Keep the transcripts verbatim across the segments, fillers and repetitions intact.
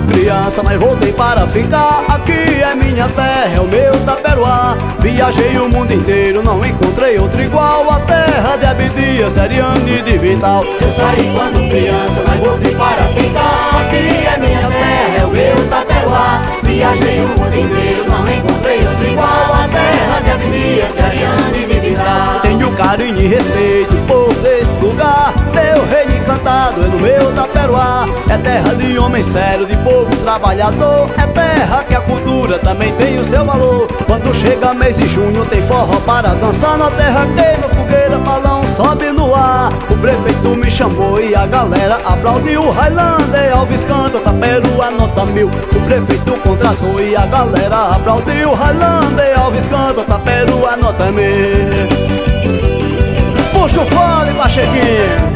criança, mas voltei para ficar. Aqui é minha terra, é o meu Taperoá. Viajei o mundo inteiro, não encontrei outro igual. A terra de Abdias, Seriane e de Vital. Eu saí quando criança, mas voltei para ficar. Aqui é minha terra, é o meu Taperoá. Viajei o mundo inteiro, não encontrei outro igual. A terra de Abdias, Seriane e de Vital. Tenho carinho e respeito por desse lugar. Meu reino encantado é no meu Taperoá. É terra de homem sério, de povo trabalhador. É terra que a cultura também tem o seu valor. Quando chega mês de junho tem forró para dançar. Na terra queima fogueira, balão sobe no ar. O prefeito me chamou e a galera aplaudiu. Highlander, Alves canta, Taperoá nota mil. O prefeito contratou e a galera aplaudiu. Highlander, Alves canta, Taperoá nota mil. Puxa o fole, Pachequinho.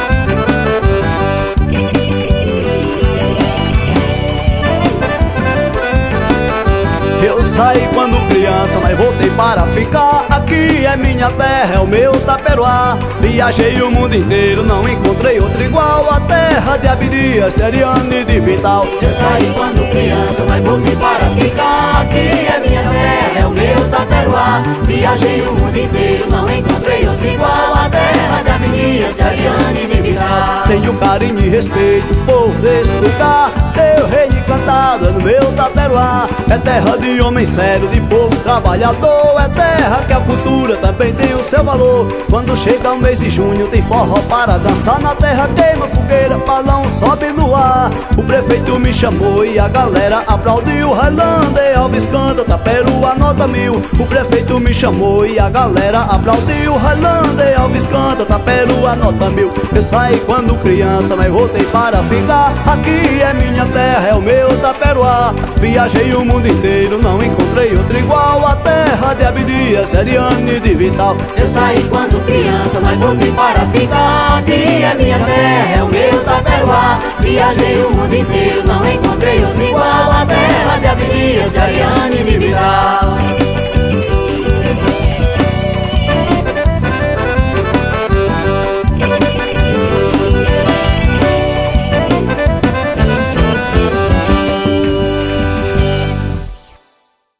Eu saí quando criança, mas voltei para ficar. Aqui é minha terra, é o meu Taperoá. Viajei o mundo inteiro, não encontrei outro igual. A terra de Abdias, Seriane e de Vital. Eu saí quando criança, mas voltei para ficar. Aqui é minha terra, é o meu Taperoá. Viajei o mundo inteiro, não encontrei outro igual. A terra de Abdias, Seriane e de Vital. Tenho carinho e respeito por desse lugar. Meu reino encantado é no meu Taperoá. É terra de homem sério, de povo trabalhador. É terra que a cultura também tem o seu valor. Quando chega o mês de junho tem forró para dançar. Na terra queima fogueira, balão sobe no ar. O prefeito me chamou e a galera aplaudiu. Highlander, Alves canta, Taperoá nota mil. O prefeito me chamou e a galera aplaudiu. Highlander, Alves canta, Taperoá nota mil. Eu saí quando criança, mas voltei para ficar. Aqui é minha terra, é o meu Taperoá. Viajei o mundo inteiro, não encontrei outro igual. A terra de Abdias, Seriane e de Vital. Eu saí quando criança, mas voltei para ficar. Aqui é minha terra, é o meu Taperoá. Viajei o mundo inteiro, não encontrei outro igual. A terra de Abdias, Seriane e de Vital.